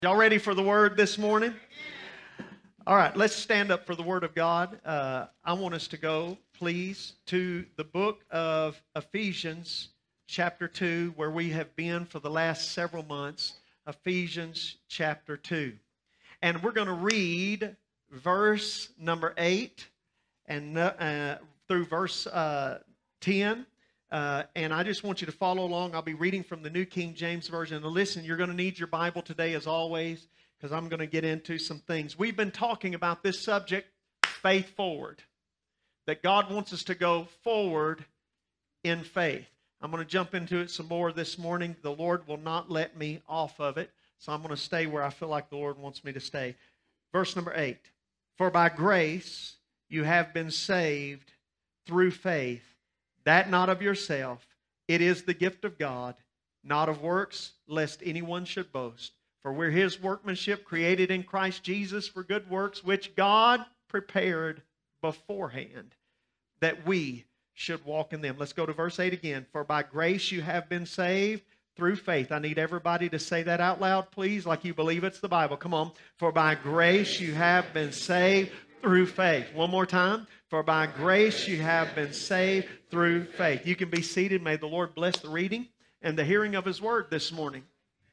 Y'all ready for the word this morning? All right, let's stand up for the word of God. I want us to go, please, to the book of Ephesians, chapter 2, where we have been for the last several months. Ephesians, chapter 2. And we're going to read verse number 8 and through verse 10. And I just want you to follow along. I'll be reading from the New King James Version. And listen, you're going to need your Bible today as always, because I'm going to get into some things. We've been talking about this subject, faith forward, that God wants us to go forward in faith. I'm going to jump into it some more this morning. The Lord will not let me off of it, so I'm going to stay where I feel like the Lord wants me to stay. Verse number 8, for by grace you have been saved through faith, that not of yourself, it is the gift of God, not of works, lest anyone should boast. For we're His workmanship, created in Christ Jesus for good works, which God prepared beforehand, that we should walk in them. Let's go to verse 8 again. For by grace you have been saved through faith. I need everybody to say that out loud, please, like you believe it's the Bible. Come on. For by grace you have been saved through faith. One more time. For by grace you have been saved through faith. You can be seated. May the Lord bless the reading and the hearing of His word this morning.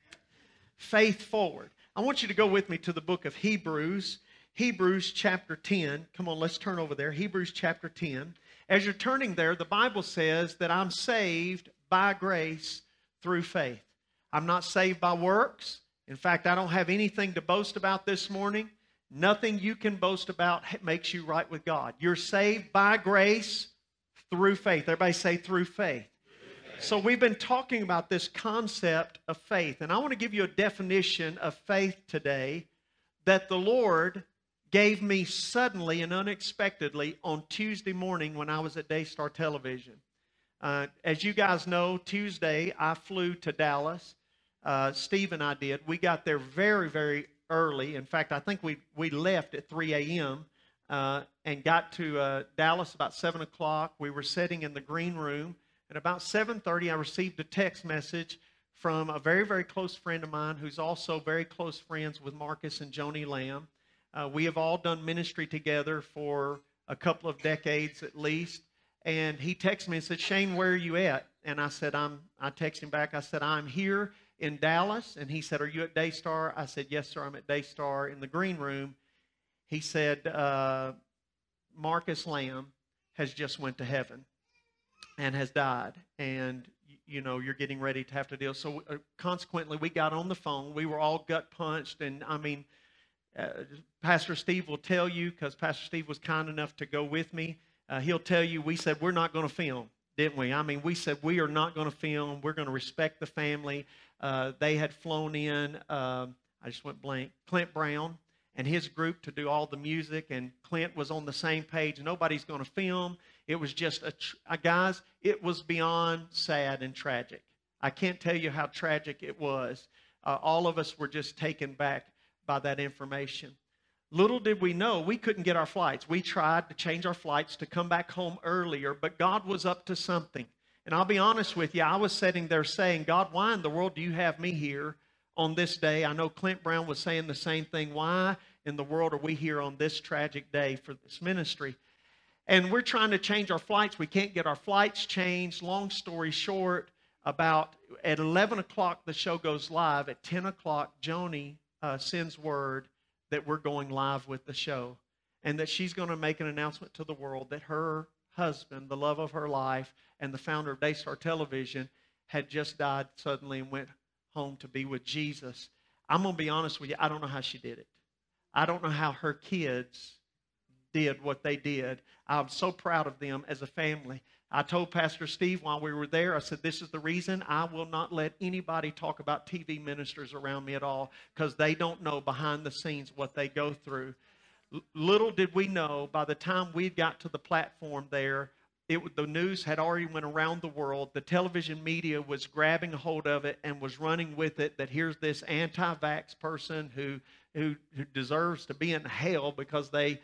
Faith forward. I want you to go with me to the book of Hebrews. Hebrews chapter 10. Come on, let's turn over there. Hebrews chapter 10. As you're turning there, the Bible says that I'm saved by grace through faith. I'm not saved by works. In fact, I don't have anything to boast about this morning. Nothing you can boast about makes you right with God. You're saved by grace through faith. Everybody say through faith. So we've been talking about this concept of faith. And I want to give you a definition of faith today that the Lord gave me suddenly and unexpectedly on Tuesday morning when I was at Daystar Television. As you guys know, Tuesday I flew to Dallas. Steve and I did. We got there very, very early. In fact, I think we left at 3 a.m. And got to Dallas about 7 o'clock. We were sitting in the green room. At about 7:30, I received a text message from a very, very close friend of mine who's also very close friends with Marcus and Joni Lamb. We have all done ministry together for a couple of decades at least. And he texted me and said, Shane, where are you at? And I said, I texted him back. I said, I'm here in Dallas. And he said, are you at Daystar? I said, yes, sir, I'm at Daystar in the green room. He said, Marcus Lamb has just went to heaven and has died. And, you know, you're getting ready to have to deal. So consequently, we got on the phone. We were all gut punched. And I mean, Pastor Steve will tell you, because Pastor Steve was kind enough to go with me. He'll tell you, we said, we're not going to film, didn't we? I mean, we said, we are not going to film. We're going to respect the family. They had flown in, I just went blank, Clint Brown and his group to do all the music. And Clint was on the same page. Nobody's going to film. It was just, guys, it was beyond sad and tragic. I can't tell you how tragic it was. All of us were just taken back by that information. Little did we know, we couldn't get our flights. We tried to change our flights to come back home earlier, but God was up to something. And I'll be honest with you, I was sitting there saying, God, why in the world do you have me here on this day? I know Clint Brown was saying the same thing. Why in the world are we here on this tragic day for this ministry? And we're trying to change our flights. We can't get our flights changed. Long story short, about at 11 o'clock, the show goes live. At 10 o'clock, Joni sends word that we're going live with the show and that she's going to make an announcement to the world that her husband, the love of her life, and the founder of Daystar Television had just died suddenly and went home to be with Jesus. I'm going to be honest with you, I don't know how she did it. I don't know how her kids did what they did. I'm so proud of them as a family. I told Pastor Steve while we were there, I said, this is the reason I will not let anybody talk about TV ministers around me at all, because they don't know behind the scenes what they go through. Little did we know, by the time we got to the platform there, the news had already went around the world. The television media was grabbing a hold of it and was running with it, that here's this anti-vax person who deserves to be in hell because they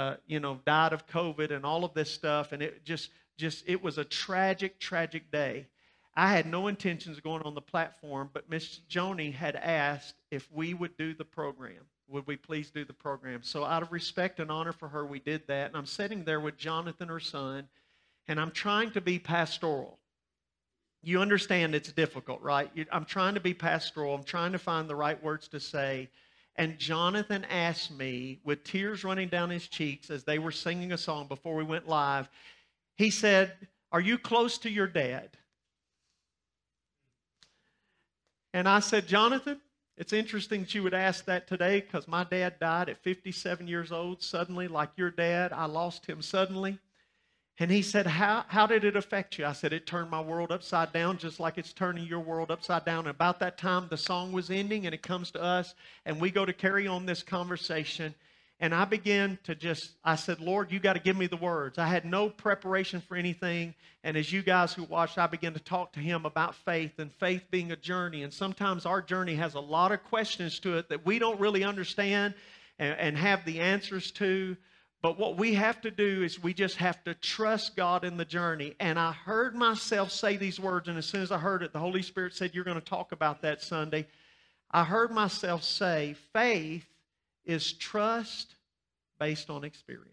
died of COVID and all of this stuff. And it it was a tragic, tragic day. I had no intentions of going on the platform, but Miss Joni had asked if we would do the program. Would we please do the program? So out of respect and honor for her, we did that. And I'm sitting there with Jonathan, her son, and I'm trying to be pastoral. You understand it's difficult, right? I'm trying to be pastoral. I'm trying to find the right words to say. And Jonathan asked me, with tears running down his cheeks as they were singing a song before we went live, he said, "Are you close to your dad?" And I said, "Jonathan, it's interesting that you would ask that today because my dad died at 57 years old suddenly, like your dad. I lost him suddenly." And he said, how did it affect you? I said, "It turned my world upside down just like it's turning your world upside down." And about that time, the song was ending and it comes to us and we go to carry on this conversation. And I began to I said, "Lord, you got to give me the words." I had no preparation for anything. And as you guys who watched, I began to talk to him about faith and faith being a journey. And sometimes our journey has a lot of questions to it that we don't really understand and have the answers to. But what we have to do is we just have to trust God in the journey. And I heard myself say these words, and as soon as I heard it, the Holy Spirit said, "You're going to talk about that Sunday." I heard myself say, faith is trust based on experience.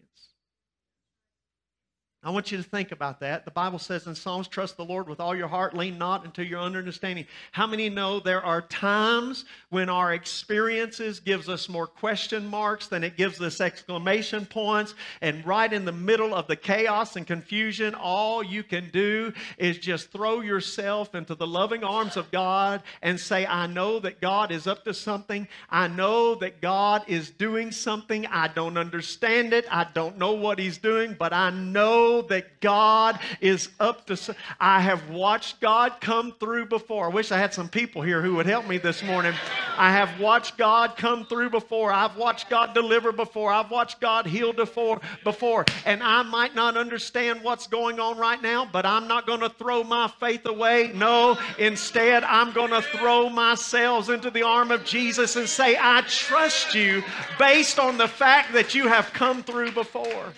I want you to think about that. The Bible says in Psalms, "Trust the Lord with all your heart, lean not into your own understanding." How many know there are times when our experiences gives us more question marks than it gives us exclamation points? And right in the middle of the chaos and confusion, all you can do is just throw yourself into the loving arms of God and say, "I know that God is up to something. I know that God is doing something. I don't understand it. I don't know what He's doing, but I know that God is up to." I have watched God come through before. I wish I had some people here who would help me this morning. I have watched God come through before. I've watched God deliver before. I've watched God heal before. And I might not understand what's going on right now, but I'm not going to throw my faith away. No, instead, I'm going to throw myself into the arm of Jesus and say, "I trust you based on the fact that you have come through before."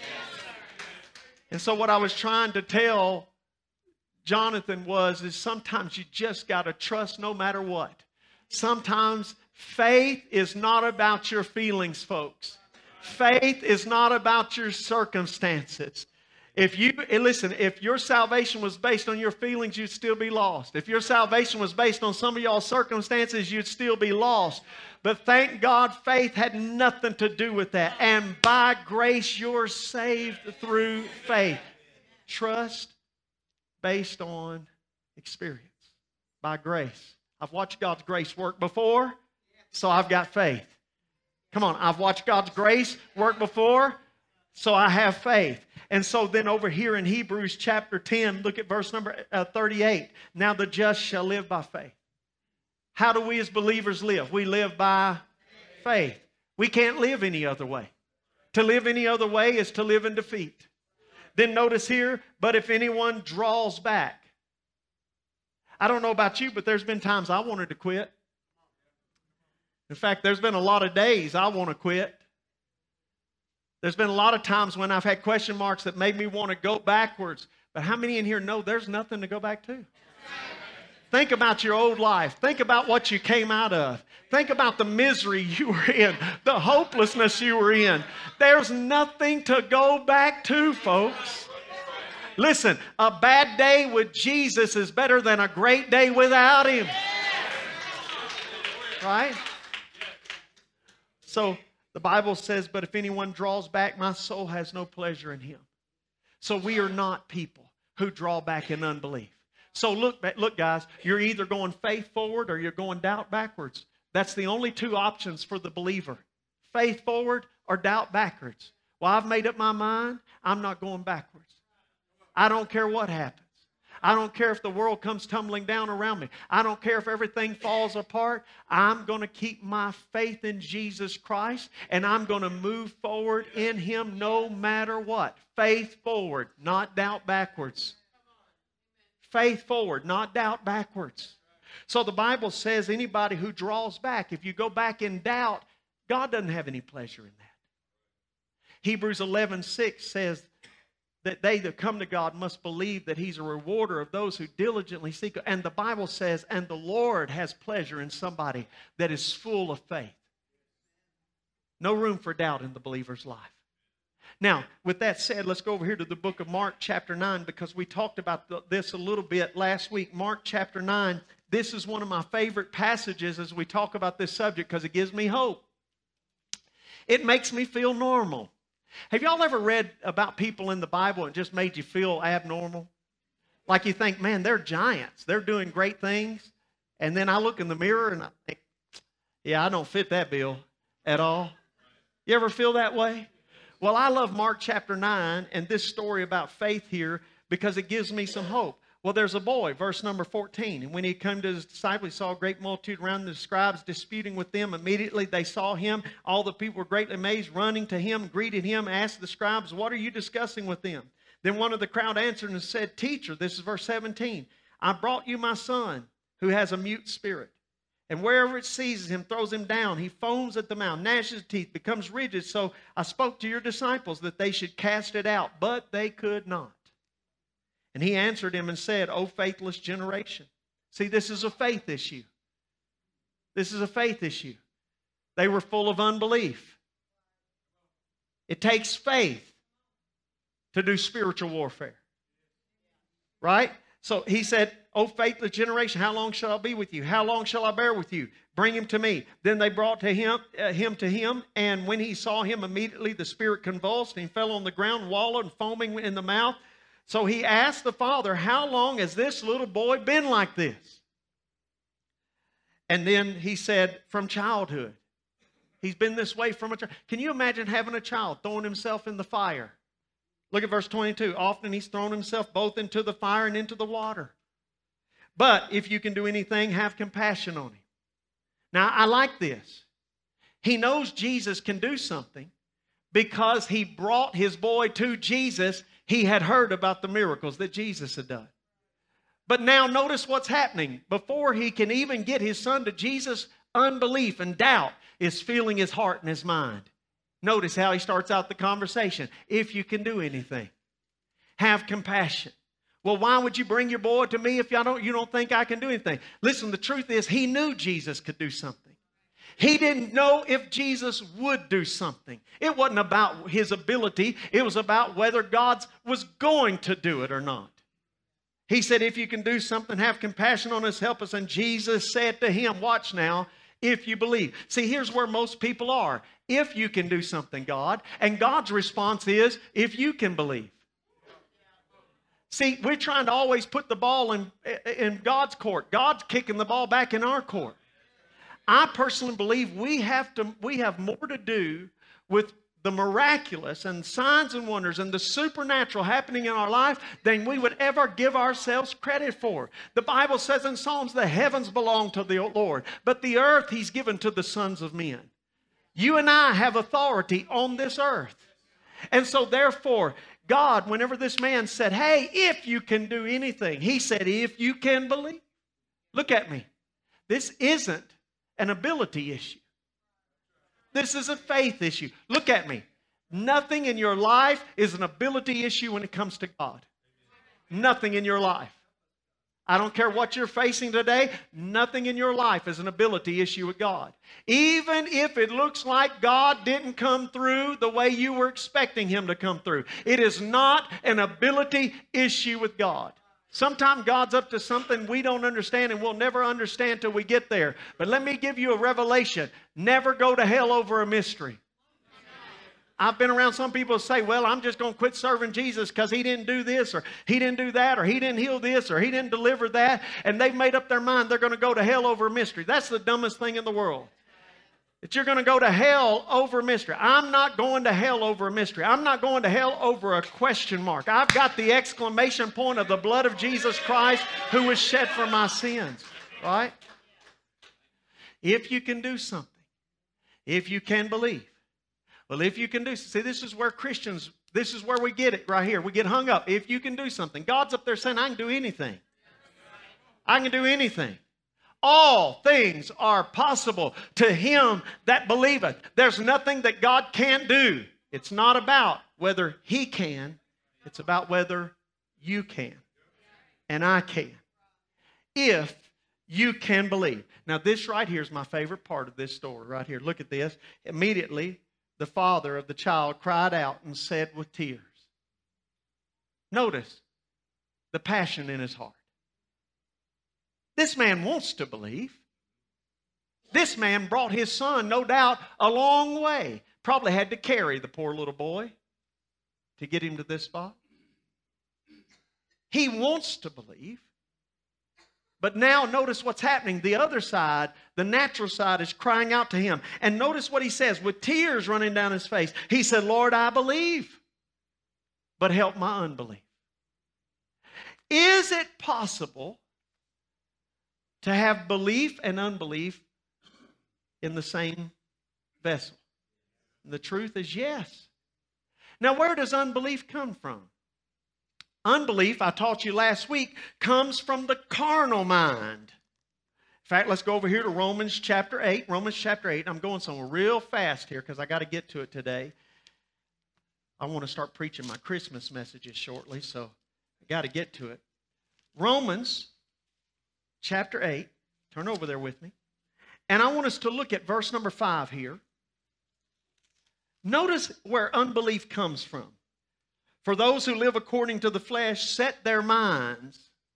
And so what I was trying to tell Jonathan is sometimes you just got to trust no matter what. Sometimes faith is not about your feelings, folks. Faith is not about your circumstances. If your salvation was based on your feelings, you'd still be lost. If your salvation was based on some of y'all's circumstances, you'd still be lost. But thank God, faith had nothing to do with that. And by grace, you're saved through faith. Trust based on experience. By grace. I've watched God's grace work before, so I've got faith. Come on, I've watched God's grace work before, so I have faith. And so then over here in Hebrews chapter 10, look at verse number 38. "Now the just shall live by faith." How do we as believers live? We live by faith. We can't live any other way. To live any other way is to live in defeat. Then notice here, "But if anyone draws back." I don't know about you, but there's been times I wanted to quit. In fact, there's been a lot of days I want to quit. There's been a lot of times when I've had question marks that made me want to go backwards. But how many in here know there's nothing to go back to? Think about your old life. Think about what you came out of. Think about the misery you were in, the hopelessness you were in. There's nothing to go back to, folks. Listen, a bad day with Jesus is better than a great day without Him. Right? So the Bible says, "But if anyone draws back, my soul has no pleasure in him." So we are not people who draw back in unbelief. So look, guys, you're either going faith forward or you're going doubt backwards. That's the only two options for the believer. Faith forward or doubt backwards. Well, I've made up my mind. I'm not going backwards. I don't care what happens. I don't care if the world comes tumbling down around me. I don't care if everything falls apart. I'm going to keep my faith in Jesus Christ, and I'm going to move forward in Him no matter what. Faith forward, not doubt backwards. Faith forward, not doubt backwards. So the Bible says anybody who draws back, if you go back in doubt, God doesn't have any pleasure in that. Hebrews 11:6 says, that they that come to God must believe that He's a rewarder of those who diligently seek Him. And the Bible says, and the Lord has pleasure in somebody that is full of faith. No room for doubt in the believer's life. Now, with that said, let's go over here to the book of Mark chapter 9, because we talked about this a little bit last week. Mark chapter 9, this is one of my favorite passages as we talk about this subject because it gives me hope. It makes me feel normal. Have y'all ever read about people in the Bible and just made you feel abnormal? Like you think, man, they're giants. They're doing great things. And then I look in the mirror and I think, yeah, I don't fit that bill at all. You ever feel that way? Well, I love Mark chapter 9 and this story about faith here because it gives me some hope. Well, there's a boy, verse number 14. And when he came to his disciples, he saw a great multitude around the scribes disputing with them. Immediately they saw him. All the people were greatly amazed, running to him, greeted him, asked the scribes, what are you discussing with them? Then one of the crowd answered and said, Teacher, this is verse 17, I brought you my son who has a mute spirit. And wherever it seizes him, throws him down. He foams at the mouth, gnashes his teeth, becomes rigid. So I spoke to your disciples that they should cast it out, but they could not. And he answered him and said, O faithless generation. See, this is a faith issue. This is a faith issue. They were full of unbelief. It takes faith to do spiritual warfare. Right? So he said, O faithless generation, how long shall I be with you? How long shall I bear with you? Bring him to me. Then they brought to him, and when he saw him, immediately the spirit convulsed, and he fell on the ground, wallowed, and foaming in the mouth. So he asked the father, how long has this little boy been like this? And then he said, from childhood. He's been this way from a child. Can you imagine having a child throwing himself in the fire? Look at verse 22. Often he's thrown himself both into the fire and into the water. But if you can do anything, have compassion on him. Now, I like this. He knows Jesus can do something because he brought his boy to Jesus. He had heard about the miracles that Jesus had done. But now notice what's happening. Before he can even get his son to Jesus, unbelief and doubt is filling his heart and his mind. Notice how he starts out the conversation. If you can do anything, have compassion. Well, why would you bring your boy to me if you don't think I can do anything? Listen, the truth is he knew Jesus could do something. He didn't know if Jesus would do something. It wasn't about his ability. It was about whether God was going to do it or not. He said, if you can do something, have compassion on us, help us. And Jesus said to him, watch now, if you believe. See, here's where most people are. If you can do something, God. And God's response is, if you can believe. See, we're trying to always put the ball in God's court. God's kicking the ball back in our court. I personally believe we have more to do with the miraculous and signs and wonders and the supernatural happening in our life than we would ever give ourselves credit for. The Bible says in Psalms, the heavens belong to the Lord, but the earth he's given to the sons of men. You and I have authority on this earth. And so therefore, God, whenever this man said, hey, if you can do anything, he said, if you can believe. Look at me. This isn't an ability issue. This is a faith issue. Look at me. Nothing in your life is an ability issue when it comes to God. Nothing in your life. I don't care what you're facing today. Nothing in your life is an ability issue with God. Even if it looks like God didn't come through the way you were expecting him to come through. It is not an ability issue with God. Sometimes God's up to something we don't understand and we'll never understand till we get there. But let me give you a revelation. Never go to hell over a mystery. I've been around some people who say, well, I'm just going to quit serving Jesus because he didn't do this or he didn't do that or he didn't heal this or he didn't deliver that. And they've made up their mind they're going to go to hell over a mystery. That's the dumbest thing in the world. That you're going to go to hell over a mystery. I'm not going to hell over a mystery. I'm not going to hell over a question mark. I've got the exclamation point of the blood of Jesus Christ who was shed for my sins. Right? If you can do something. If you can believe. Well, if you can do, see, this is where Christians, this is where we get it right here. We get hung up. If you can do something. God's up there saying, I can do anything. I can do anything. All things are possible to him that believeth. There's nothing that God can't do. It's not about whether he can. It's about whether you can and I can. If you can believe. Now this right here is my favorite part of this story right here. Look at this. Immediately the father of the child cried out and said with tears. Notice the passion in his heart. This man wants to believe. This man brought his son, no doubt, a long way. Probably had to carry the poor little boy to get him to this spot. He wants to believe. But now notice what's happening. The other side, the natural side, is crying out to him. And notice what he says with tears running down his face. He said, Lord, I believe, but help my unbelief. Is it possible to have belief and unbelief in the same vessel? And the truth is yes. Now, where does unbelief come from? Unbelief, I taught you last week, comes from the carnal mind. In fact, let's go over here to Romans chapter 8. Romans chapter 8. I'm going somewhere real fast here because I got to get to it today. I want to start preaching my Christmas messages shortly, so I got to get to it. Romans chapter 8. Turn over there with me. And I want us to look at verse number 5 here. Notice where unbelief comes from. For those who live according to the flesh set their minds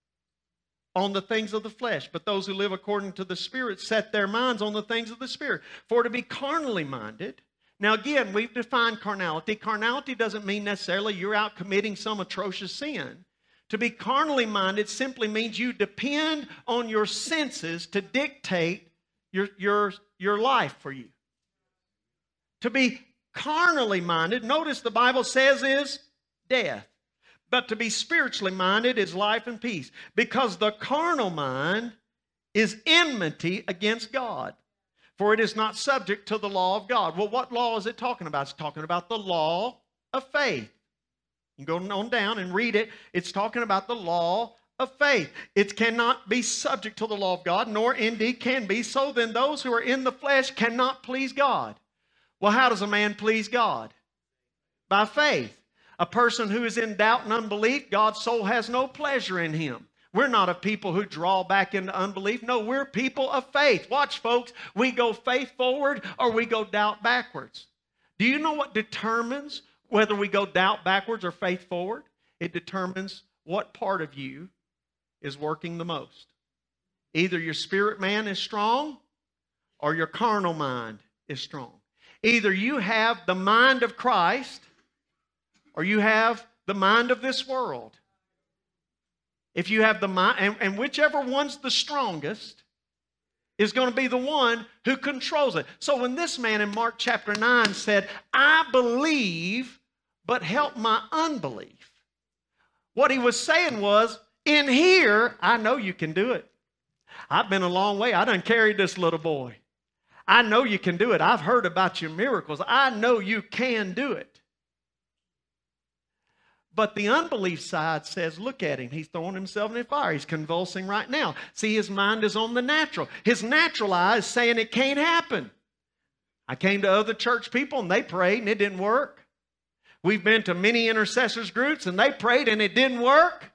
on the things of the flesh. But those who live according to the Spirit set their minds on the things of the Spirit. For to be carnally minded. Now again, we've defined carnality. Carnality doesn't mean necessarily you're out committing some atrocious sin. To be carnally minded simply means you depend on your senses to dictate your life for you. To be carnally minded, notice the Bible says is death. But to be spiritually minded is life and peace. Because the carnal mind is enmity against God. For it is not subject to the law of God. Well, what law is it talking about? It's talking about the law of faith. You can go on down and read it. It's talking about the law of faith. It cannot be subject to the law of God, nor indeed can be. So then those who are in the flesh cannot please God. Well, how does a man please God? By faith. A person who is in doubt and unbelief, God's soul has no pleasure in him. We're not a people who draw back into unbelief. No, we're people of faith. Watch, folks. We go faith forward or we go doubt backwards. Do you know what determines whether we go doubt backwards or faith forward? It determines what part of you is working the most. Either your spirit man is strong or your carnal mind is strong. Either you have the mind of Christ or you have the mind of this world. If you have the mind, and whichever one's the strongest is going to be the one who controls it. So when this man in Mark chapter 9 said, I believe, but help my unbelief. What he was saying was, in here, I know you can do it. I've been a long way. I done carried this little boy. I know you can do it. I've heard about your miracles. I know you can do it. But the unbelief side says, look at him. He's throwing himself in the fire. He's convulsing right now. See, his mind is on the natural. His natural eye is saying it can't happen. I came to other church people and they prayed and it didn't work. We've been to many intercessors groups and they prayed and it didn't work.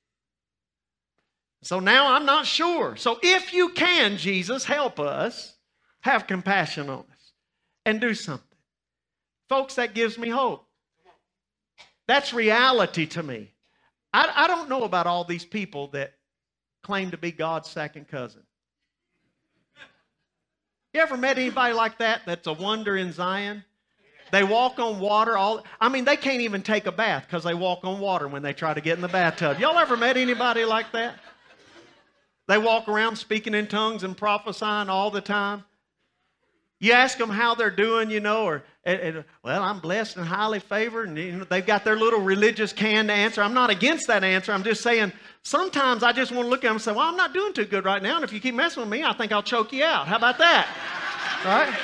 So now I'm not sure. So if you can, Jesus, help us, have compassion on us and do something. Folks, that gives me hope. That's reality to me. I don't know about all these people that claim to be God's second cousin. You ever met anybody like that that's a wonder in Zion? They walk on water. They can't even take a bath because they walk on water when they try to get in the bathtub. Y'all ever met anybody like that? They walk around speaking in tongues and prophesying all the time. You ask them how they're doing, well, I'm blessed and highly favored. And they've got their little religious canned answer. I'm not against that answer. I'm just saying sometimes I just want to look at them and say, well, I'm not doing too good right now. And if you keep messing with me, I think I'll choke you out. How about that? Right?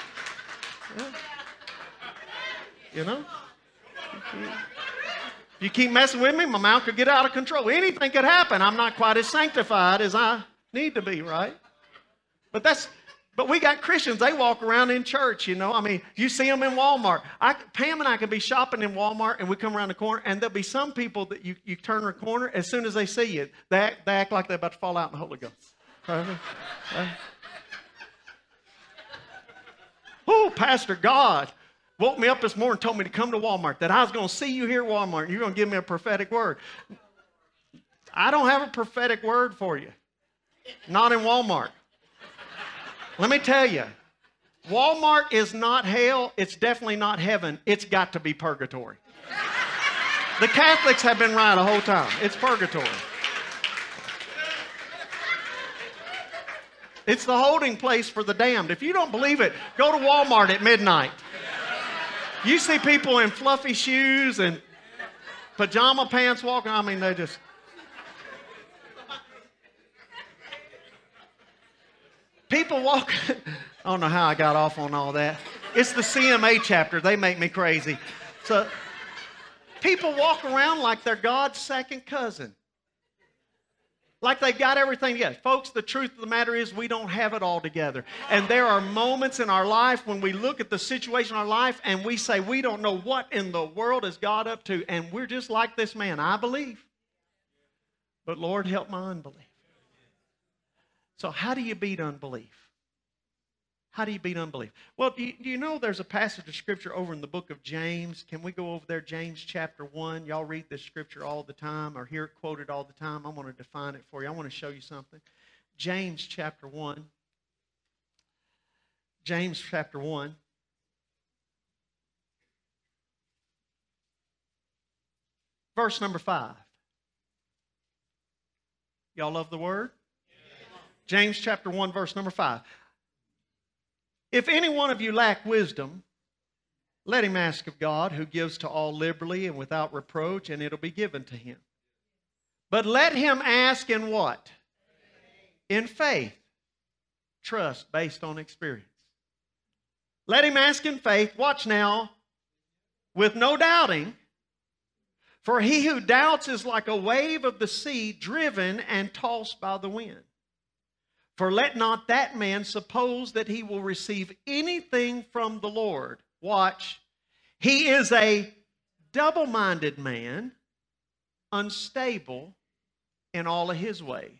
Yeah. If you keep messing with me, my mouth could get out of control. Anything could happen. I'm not quite as sanctified as I need to be, right? But But we got Christians, they walk around in church, you know. I mean, you see them in Walmart. Pam and I could be shopping in Walmart, and we come around the corner, and there'll be some people that you turn a corner, as soon as they see you, they act like they're about to fall out in the Holy Ghost. Oh, Pastor God woke me up this morning and told me to come to Walmart, that I was going to see you here at Walmart, and you're going to give me a prophetic word. I don't have a prophetic word for you. Not in Walmart. Let me tell you, Walmart is not hell. It's definitely not heaven. It's got to be purgatory. The Catholics have been right the whole time. It's purgatory. It's the holding place for the damned. If you don't believe it, go to Walmart at midnight. You see people in fluffy shoes and pajama pants walking. I mean, they just... People walk, I don't know how I got off on all that. It's the CMA chapter. They make me crazy. So people walk around like they're God's second cousin. Like they've got everything together. Folks, the truth of the matter is we don't have it all together. And there are moments in our life when we look at the situation in our life and we say, we don't know what in the world is God up to. And we're just like this man. I believe. But Lord, help my unbelief. So how do you beat unbelief? How do you beat unbelief? Well, do you know there's a passage of Scripture over in the book of James? Can we go over there, James chapter 1? Y'all read this Scripture all the time or hear it quoted all the time. I want to define it for you. I want to show you something. James chapter 1. James chapter 1. Verse number 5. Y'all love the Word? James chapter 1, verse number 5. If any one of you lack wisdom, let him ask of God, who gives to all liberally and without reproach, and it'll be given to him. But let him ask in what? In faith. Trust based on experience. Let him ask in faith, watch now, with no doubting. For he who doubts is like a wave of the sea, driven and tossed by the wind. For let not that man suppose that he will receive anything from the Lord. Watch. He is a double-minded man, unstable in all of his ways.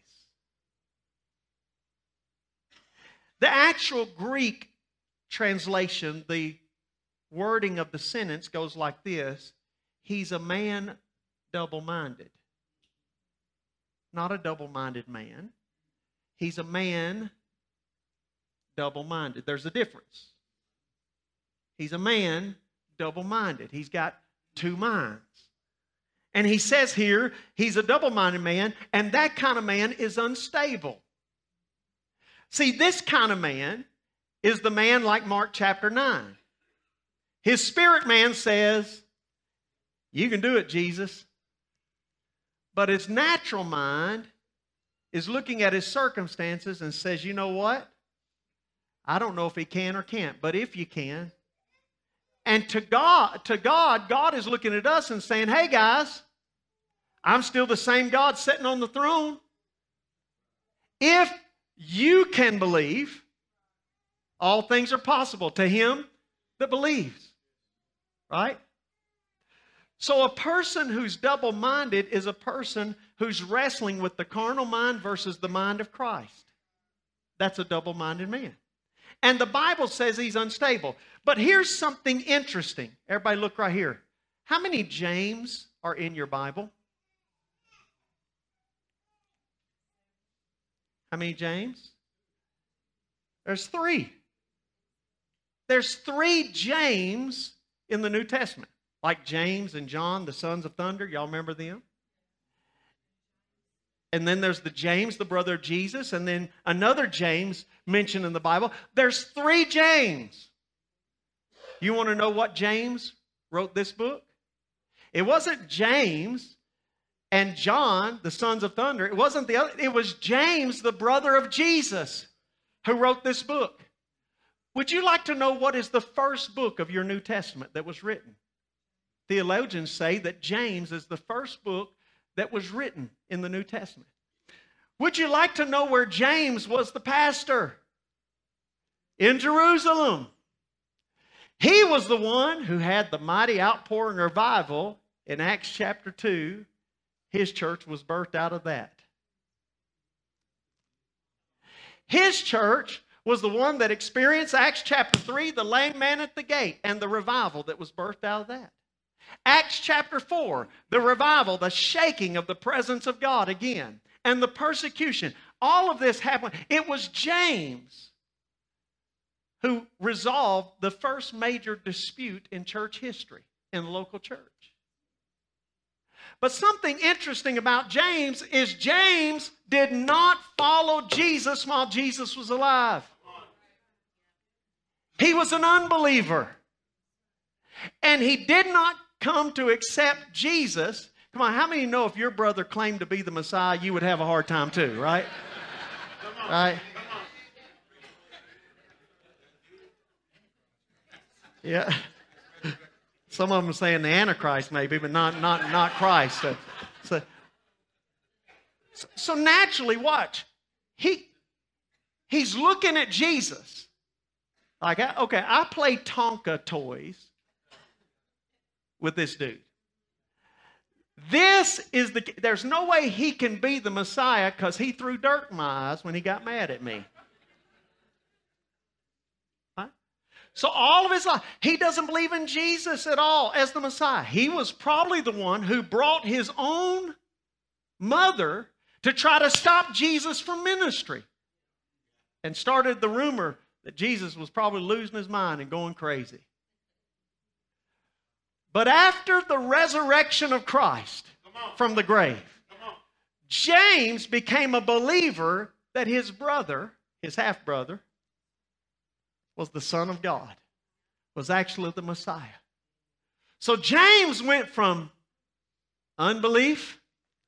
The actual Greek translation, the wording of the sentence goes like this. He's a man double-minded. Not a double-minded man. He's a man double-minded. There's a difference. He's a man double-minded. He's got two minds. And he says here, he's a double-minded man, and that kind of man is unstable. See, this kind of man is the man like Mark chapter 9. His spirit man says, you can do it, Jesus. But his natural mind is looking at his circumstances and says, you know what? I don't know if he can or can't, but if you can. And to God, God is looking at us and saying, hey guys, I'm still the same God sitting on the throne. If you can believe, all things are possible to him that believes. Right? So a person who's double-minded is a person who's wrestling with the carnal mind versus the mind of Christ. That's a double-minded man. And the Bible says he's unstable. But here's something interesting. Everybody look right here. How many James are in your Bible? How many James? There's 3. There's 3 James in the New Testament. Like James and John, the sons of thunder. Y'all remember them? And then there's the James, the brother of Jesus. And then another James mentioned in the Bible. There's 3 James. You want to know what James wrote this book? It wasn't James and John, the sons of thunder. It wasn't the other. It was James, the brother of Jesus, who wrote this book. Would you like to know what is the first book of your New Testament that was written? Theologians say that James is the first book that was written in the New Testament. Would you like to know where James was the pastor? in Jerusalem. He was the one who had the mighty outpouring revival in Acts chapter 2. His church was birthed out of that. His church was the one that experienced Acts chapter 3, the lame man at the gate, and the revival that was birthed out of that. Acts chapter 4, the revival, the shaking of the presence of God again, and the persecution. All of this happened. It was James who resolved the first major dispute in church history in the local church. But something interesting about James is James did not follow Jesus while Jesus was alive. He was an unbeliever. And he did not come to accept Jesus. Come on, how many know if your brother claimed to be the Messiah, you would have a hard time too, right? Right? Yeah. Some of them are saying the Antichrist maybe, but not Christ. So naturally, watch. He's looking at Jesus. Like, okay, I play Tonka toys with this dude. There's no way he can be the Messiah because he threw dirt in my eyes when he got mad at me. Right? So all of his life, he doesn't believe in Jesus at all as the Messiah. He was probably the one who brought his own mother to try to stop Jesus from ministry and started the rumor that Jesus was probably losing his mind and going crazy. But after the resurrection of Christ from the grave, James became a believer that his brother, his half-brother, was the Son of God, was actually the Messiah. So James went from unbelief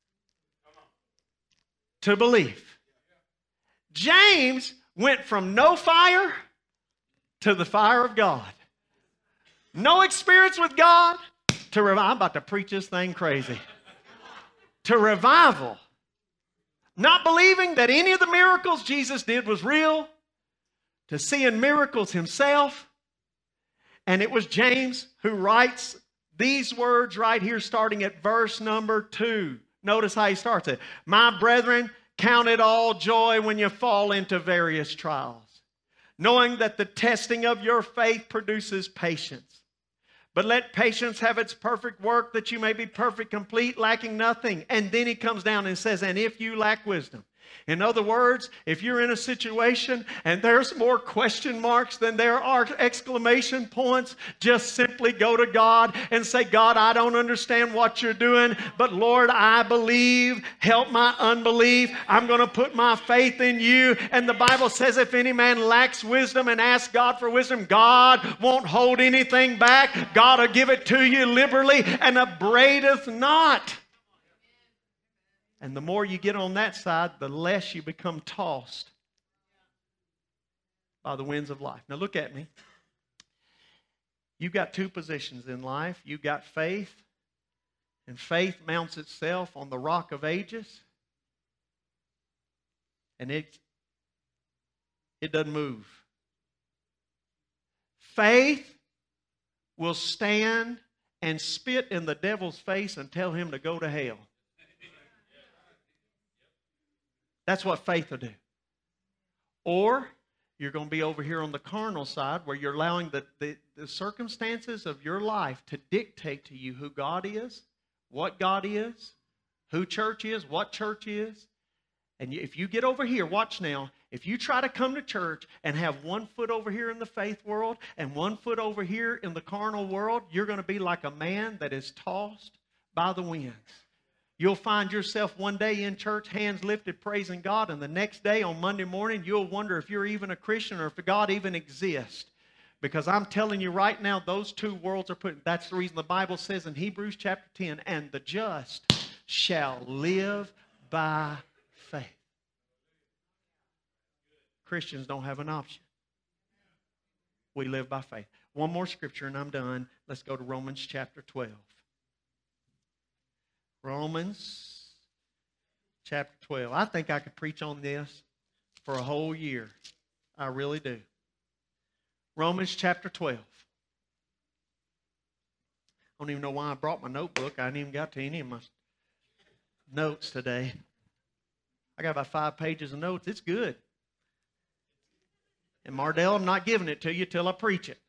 to belief. James went from no fire to the fire of God. No experience with God to revival. I'm about to preach this thing crazy. To revival. Not believing that any of the miracles Jesus did was real. To seeing miracles himself. And it was James who writes these words right here starting at verse number 2. Notice how he starts it. My brethren, count it all joy when you fall into various trials, knowing that the testing of your faith produces patience. But let patience have its perfect work, that you may be perfect, complete, lacking nothing. And then he comes down and says, and if you lack wisdom. In other words, if you're in a situation and there's more question marks than there are exclamation points, just simply go to God and say, God, I don't understand what you're doing, but Lord, I believe. Help my unbelief. I'm going to put my faith in you. And the Bible says if any man lacks wisdom and asks God for wisdom, God won't hold anything back. God will give it to you liberally and upbraideth not. And the more you get on that side, the less you become tossed by the winds of life. Now look at me. You've got two positions in life. You've got faith, and faith mounts itself on the rock of ages, and it doesn't move. Faith will stand and spit in the devil's face and tell him to go to hell. That's what faith will do. Or you're going to be over here on the carnal side where you're allowing the circumstances of your life to dictate to you who God is, what God is, who church is, what church is. And if you get over here, watch now, if you try to come to church and have one foot over here in the faith world and one foot over here in the carnal world, you're going to be like a man that is tossed by the winds. You'll find yourself one day in church, hands lifted, praising God, and the next day on Monday morning, you'll wonder if you're even a Christian or if God even exists. Because I'm telling you right now, those two worlds are put. That's the reason the Bible says in Hebrews chapter 10, and the just shall live by faith. Christians don't have an option. We live by faith. One more scripture and I'm done. Let's go to Romans chapter 12. Romans chapter 12. I think I could preach on this for a whole year. I really do. Romans chapter 12. I don't even know why I brought my notebook. I hadn't even got to any of my notes today. I got about 5 pages of notes. It's good. And Mardell, I'm not giving it to you till I preach it.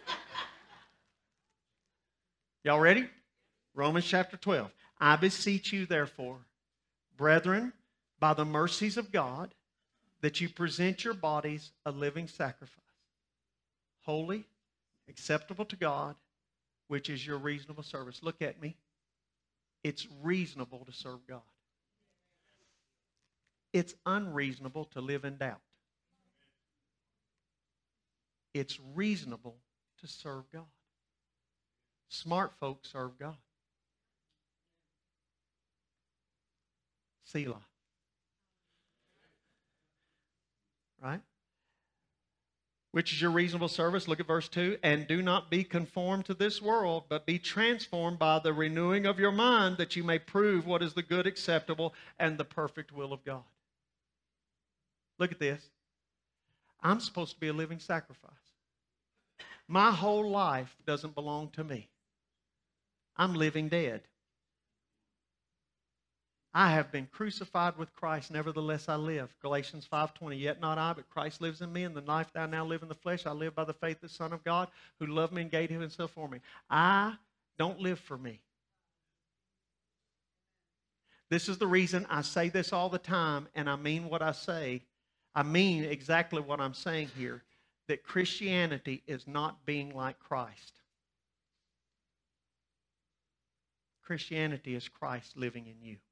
Y'all ready? Romans chapter 12. I beseech you, therefore, brethren, by the mercies of God, that you present your bodies a living sacrifice, holy, acceptable to God, which is your reasonable service. Look at me. It's reasonable to serve God. It's unreasonable to live in doubt. It's reasonable to serve God. Smart folks serve God. Selah. Right? Which is your reasonable service. Look at verse 2. And do not be conformed to this world, but be transformed by the renewing of your mind, that you may prove what is the good, acceptable, and the perfect will of God. Look at this. I'm supposed to be a living sacrifice. My whole life doesn't belong to me. I'm living dead. I have been crucified with Christ, nevertheless I live. Galatians 5:20, yet not I, but Christ lives in me, and the life that I now live in the flesh, I live by the faith of the Son of God, who loved me and gave himself for me. I don't live for me. This is the reason I say this all the time, and I mean what I say. I mean exactly what I'm saying here, that Christianity is not being like Christ. Christianity is Christ living in you.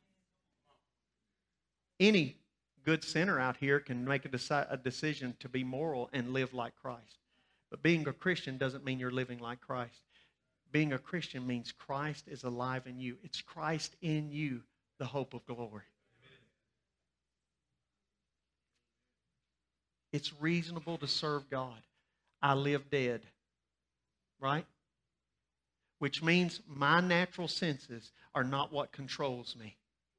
Any good sinner out here can make a decision to be moral and live like Christ. But being a Christian doesn't mean you're living like Christ. Being a Christian means Christ is alive in you. It's Christ in you, the hope of glory. It's reasonable to serve God. I live dead. Right? Which means my natural senses are not what controls me.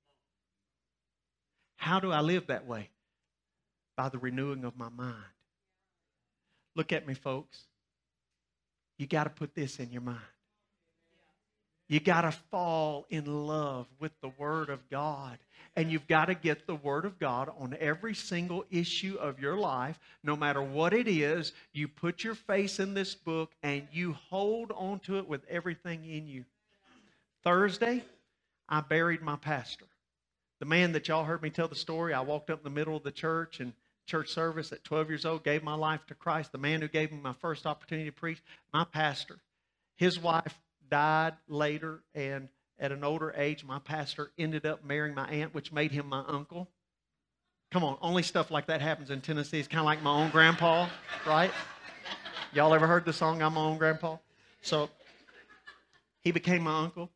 How do I live that way? By the renewing of my mind. Look at me, folks. You got to put this in your mind. You got to fall in love with the Word of God. And you've got to get the Word of God on every single issue of your life. No matter what it is, you put your face in this book and you hold on to it with everything in you. Thursday, I buried my pastor. The man that y'all heard me tell the story, I walked up in the middle of the church and church service at 12 years old, gave my life to Christ. The man who gave me my first opportunity to preach, my pastor. His wife died later, and at an older age, my pastor ended up marrying my aunt, which made him my uncle. Come on, only stuff like that happens in Tennessee. It's kind of like my own grandpa, right? Y'all ever heard the song, I'm my own grandpa? So he became my uncle.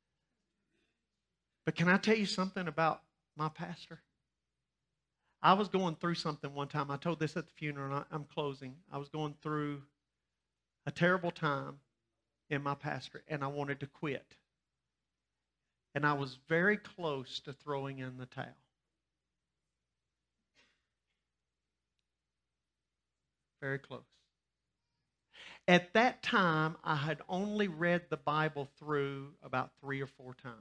But can I tell you something about my pastor? I was going through something one time. I told this at the funeral, and I'm closing. I was going through a terrible time in my pastor, and I wanted to quit. And I was very close to throwing in the towel. Very close. At that time, I had only read the Bible through about 3 or 4 times.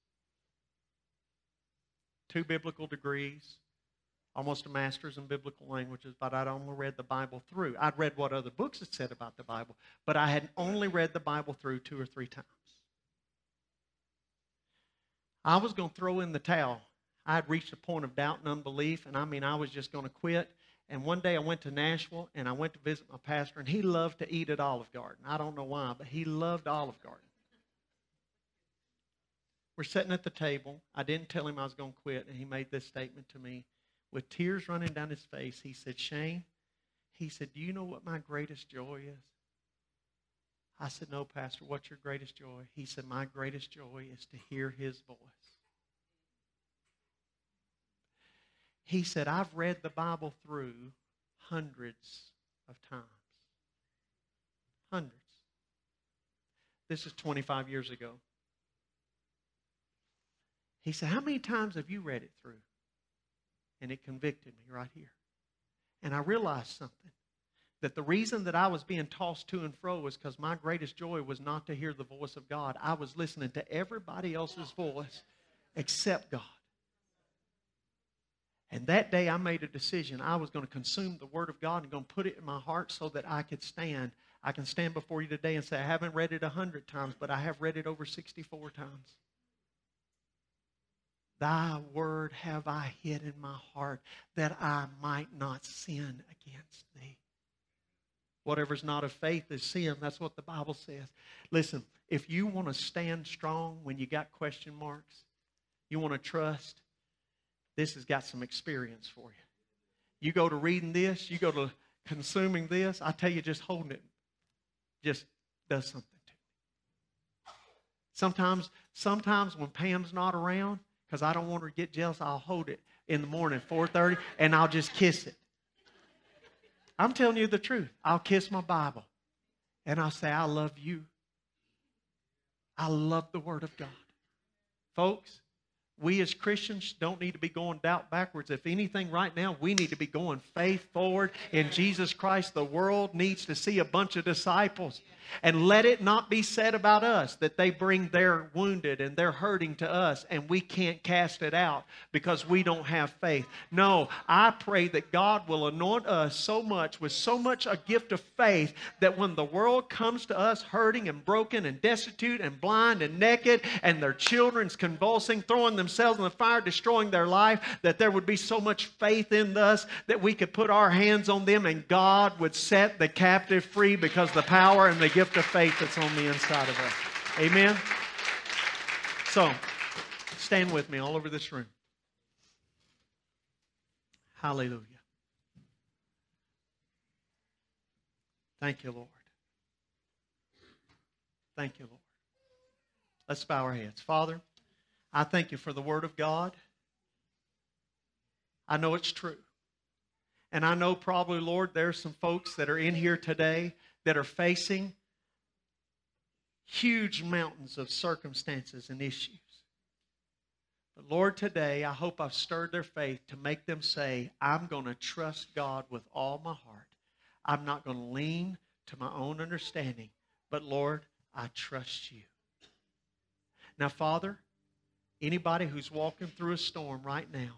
2 biblical degrees, almost a master's in biblical languages, but I'd only read the Bible through. I'd read what other books had said about the Bible, but I had only read the Bible through 2 or 3 times. I was going to throw in the towel. I had reached a point of doubt and unbelief, and I was just going to quit. And one day I went to Nashville, and I went to visit my pastor, and he loved to eat at Olive Garden. I don't know why, but he loved Olive Garden. We're sitting at the table. I didn't tell him I was going to quit, and he made this statement to me. With tears running down his face, he said, Shane, he said, do you know what my greatest joy is? I said, no, Pastor, what's your greatest joy? He said, my greatest joy is to hear his voice. He said, I've read the Bible through hundreds of times. Hundreds. This is 25 years ago. He said, how many times have you read it through? And it convicted me right here. And I realized something. that the reason that I was being tossed to and fro was because my greatest joy was not to hear the voice of God. I was listening to everybody else's voice except God. And that day I made a decision. I was going to consume the Word of God and going to put it in my heart so that I could stand. I can stand before you today and say, I haven't read it 100 times, but I have read it over 64 times. Thy word have I hid in my heart that I might not sin against thee. Whatever's not of faith is sin. That's what the Bible says. Listen, if you want to stand strong when you got question marks, you want to trust, this has got some experience for you. You go to reading this, you go to consuming this, I tell you, just holding it just does something to me. Sometimes when Pam's not around, because I don't want her to get jealous, I'll hold it in the morning, 4:30, and I'll just kiss it. I'm telling you the truth. I'll kiss my Bible, and I'll say, I love you. I love the Word of God. Folks, we as Christians don't need to be going doubt backwards. If anything right now, we need to be going faith forward in Jesus Christ. The world needs to see a bunch of disciples. And let it not be said about us that they bring their wounded and their hurting to us and we can't cast it out because we don't have faith. No, I pray that God will anoint us so much with so much a gift of faith that when the world comes to us hurting and broken and destitute and blind and naked and their children's convulsing, throwing themselves in the fire, destroying their life, that there would be so much faith in us that we could put our hands on them and God would set the captive free because the power and the gift of faith that's on the inside of us. Amen? So, stand with me all over this room. Hallelujah. Thank you, Lord. Thank you, Lord. Let's bow our heads. Father, I thank you for the Word of God. I know it's true. And I know probably, Lord, there's some folks that are in here today that are facing huge mountains of circumstances and issues. But Lord, today I hope I've stirred their faith to make them say, I'm going to trust God with all my heart. I'm not going to lean to my own understanding, but Lord, I trust you. Now, Father, anybody who's walking through a storm right now,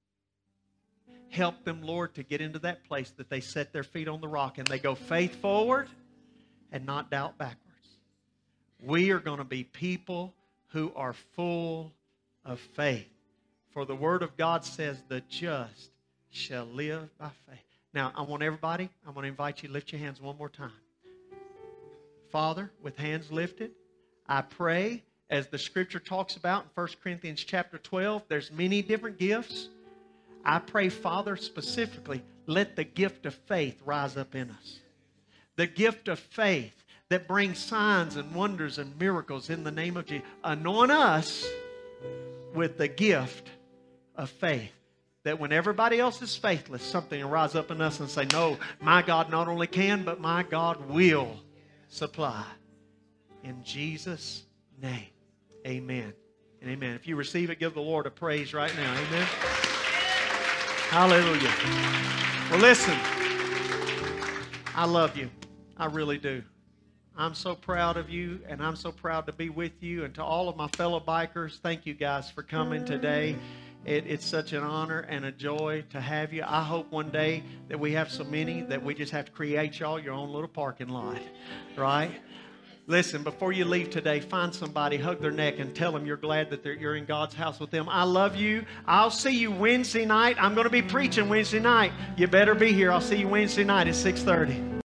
help them, Lord, to get into that place that they set their feet on the rock and they go faith forward and not doubt backwards. We are going to be people who are full of faith. For the Word of God says, the just shall live by faith. Now, I'm going to invite you to lift your hands one more time. Father, with hands lifted, I pray, as the Scripture talks about in 1 Corinthians chapter 12, there's many different gifts. I pray, Father, specifically, let the gift of faith rise up in us. The gift of faith that brings signs and wonders and miracles in the name of Jesus. Anoint us with the gift of faith. That when everybody else is faithless, something will rise up in us and say, no, my God not only can, but my God will supply. In Jesus' name, amen and amen. If you receive it, give the Lord a praise right now. Amen. Hallelujah. Well, listen, I love you. I really do. I'm so proud of you, and I'm so proud to be with you. And to all of my fellow bikers, thank you guys for coming today. It's such an honor and a joy to have you. I hope one day that we have so many that we just have to create y'all your own little parking lot, right? Listen, before you leave today, find somebody, hug their neck, and tell them you're glad that you're in God's house with them. I love you. I'll see you Wednesday night. I'm going to be preaching Wednesday night. You better be here. I'll see you Wednesday night at 6:30.